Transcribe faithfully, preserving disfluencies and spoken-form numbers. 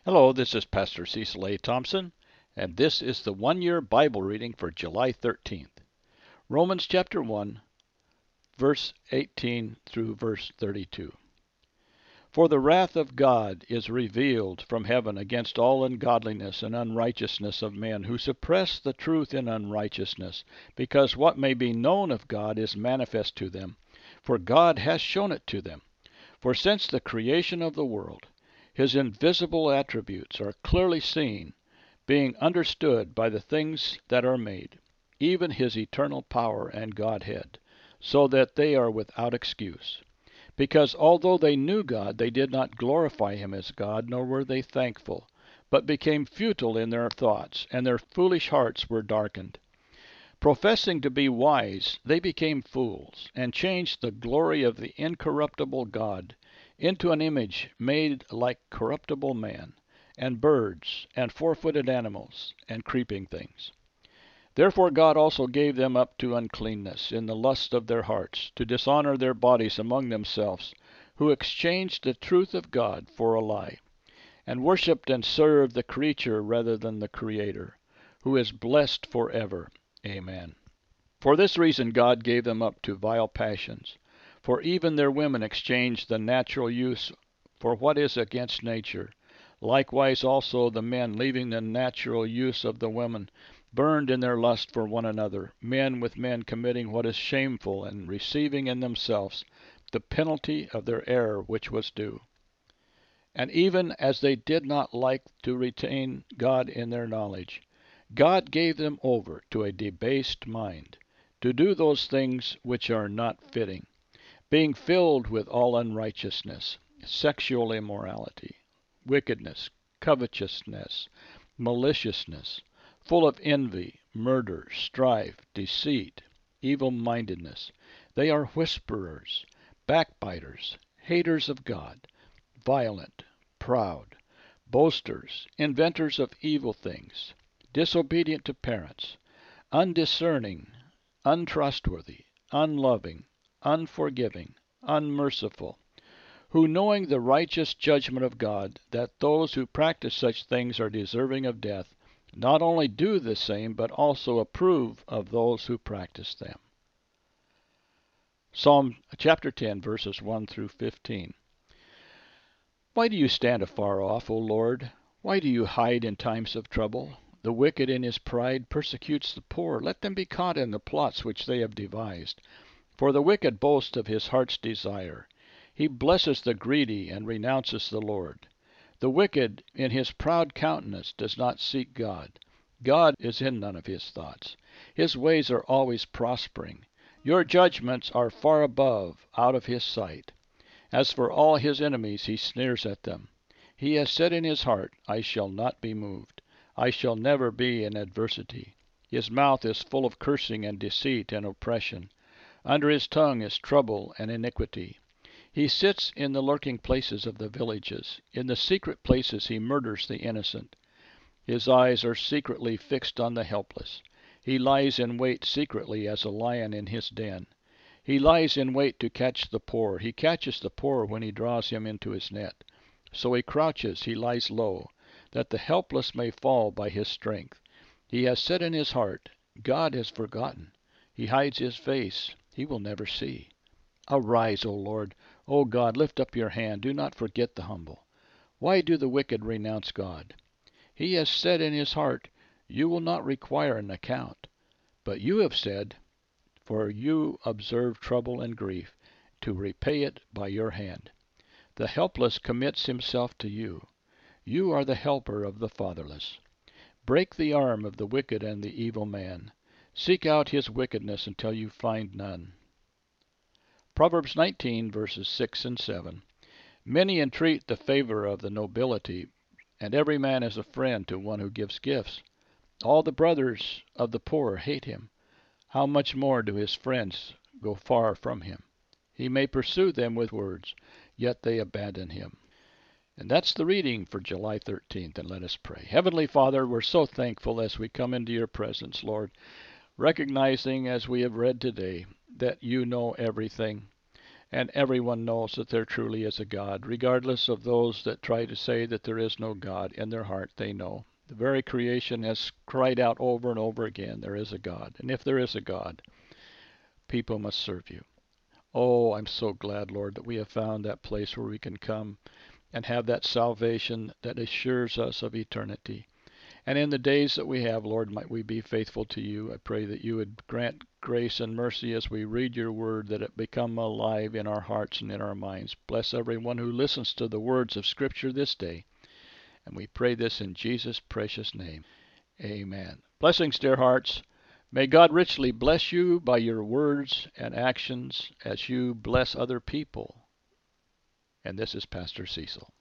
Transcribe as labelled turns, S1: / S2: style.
S1: Hello, this is Pastor Cecil A. Thompson, and this is the one-year Bible reading for July thirteenth. Romans chapter one, verse eighteen through verse thirty-two. For the wrath of God is revealed from heaven against all ungodliness and unrighteousness of men who suppress the truth in unrighteousness, because what may be known of God is manifest to them, for God has shown it to them. For since the creation of the world, His invisible attributes are clearly seen, being understood by the things that are made, even His eternal power and Godhead, so that they are without excuse. Because although they knew God, they did not glorify Him as God, nor were they thankful, but became futile in their thoughts, and their foolish hearts were darkened. Professing to be wise, they became fools, and changed the glory of the incorruptible God into an image made like corruptible man, and birds, and four-footed animals, and creeping things. Therefore God also gave them up to uncleanness in the lust of their hearts, to dishonor their bodies among themselves, who exchanged the truth of God for a lie, and worshipped and served the creature rather than the Creator, who is blessed forever. Amen. For this reason God gave them up to vile passions. For even their women exchanged the natural use for what is against nature. Likewise also the men, leaving the natural use of the women, burned in their lust for one another, men with men committing what is shameful, and receiving in themselves the penalty of their error which was due. And even as they did not like to retain God in their knowledge, God gave them over to a debased mind, to do those things which are not fitting, being filled with all unrighteousness, sexual immorality, wickedness, covetousness, maliciousness, full of envy, murder, strife, deceit, evil-mindedness. They are whisperers, backbiters, haters of God, violent, proud, boasters, inventors of evil things, disobedient to parents, undiscerning, untrustworthy, unloving, unforgiving, unmerciful, who knowing the righteous judgment of God, that those who practice such things are deserving of death, not only do the same, but also approve of those who practice them. Psalm chapter ten, verses one through fifteen. Why do you stand afar off, O Lord? Why do you hide in times of trouble? The wicked in his pride persecutes the poor. Let them be caught in the plots which they have devised. For the wicked boasts of his heart's desire. He blesses the greedy and renounces the Lord. The wicked in his proud countenance does not seek God. God is in none of his thoughts. His ways are always prospering. Your judgments are far above, out of his sight. As for all his enemies, he sneers at them. He has said in his heart, I shall not be moved. I shall never be in adversity. His mouth is full of cursing and deceit and oppression. Under his tongue is trouble and iniquity. He sits in the lurking places of the villages. In the secret places he murders the innocent. His eyes are secretly fixed on the helpless. He lies in wait secretly as a lion in his den. He lies in wait to catch the poor. He catches the poor when he draws him into his net. So he crouches, he lies low, that the helpless may fall by his strength. He has said in his heart, God has forgotten. He hides his face. He will never see. Arise, O Lord. O God, lift up your hand. Do not forget the humble. Why do the wicked renounce God? He has said in his heart, you will not require an account. But you have said, for you observe trouble and grief, to repay it by your hand. The helpless commits himself to you. You are the helper of the fatherless. Break the arm of the wicked and the evil man. Seek out his wickedness until you find none. Proverbs nineteen, verses six and seven. Many entreat the favor of the nobility, and every man is a friend to one who gives gifts. All the brothers of the poor hate him. How much more do his friends go far from him? He may pursue them with words, yet they abandon him. And that's the reading for July thirteenth, and let us pray. Heavenly Father, we're so thankful as we come into your presence, Lord, recognizing as we have read today that you know everything. And everyone knows that there truly is a God, regardless of those that try to say that there is no God. In their heart, they know. The very creation has cried out over and over again, there is a God. And if there is a God, people must serve you. Oh, I'm so glad, Lord, that we have found that place where we can come and have that salvation that assures us of eternity. And in the days that we have, Lord, might we be faithful to you. I pray that you would grant grace and mercy as we read your word, that it become alive in our hearts and in our minds. Bless everyone who listens to the words of Scripture this day. And we pray this in Jesus' precious name. Amen. Blessings, dear hearts. May God richly bless you by your words and actions as you bless other people. And this is Pastor Cecil.